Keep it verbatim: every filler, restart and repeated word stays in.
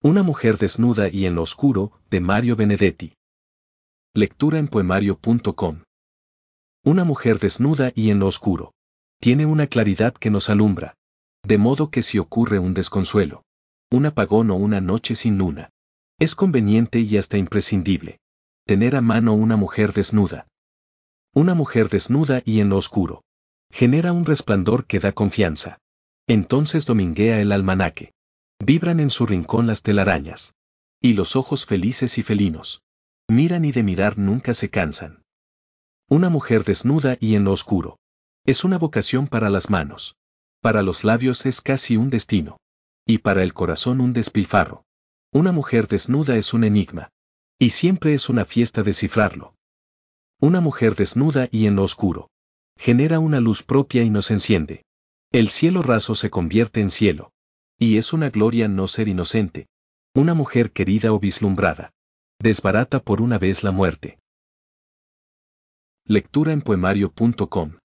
Una mujer desnuda y en lo oscuro, de Mario Benedetti. Lectura en poemario punto com. Una mujer desnuda y en lo oscuro. Tiene una claridad que nos alumbra. De modo que si ocurre un desconsuelo, un apagón o una noche sin luna, es conveniente y hasta imprescindible tener a mano una mujer desnuda. Una mujer desnuda y en lo oscuro. Genera un resplandor que da confianza. Entonces dominguea el almanaque. Vibran en su rincón las telarañas. Y los ojos felices y felinos. Miran y de mirar nunca se cansan. Una mujer desnuda y en lo oscuro. Es una vocación para las manos. Para los labios es casi un destino. Y para el corazón un despilfarro. Una mujer desnuda es un enigma. Y siempre es una fiesta descifrarlo. Una mujer desnuda y en lo oscuro. Genera una luz propia y nos enciende. El cielo raso se convierte en cielo. Y es una gloria no ser inocente. Una mujer querida o vislumbrada. Desbarata por una vez la muerte. Lectura en poemario punto com.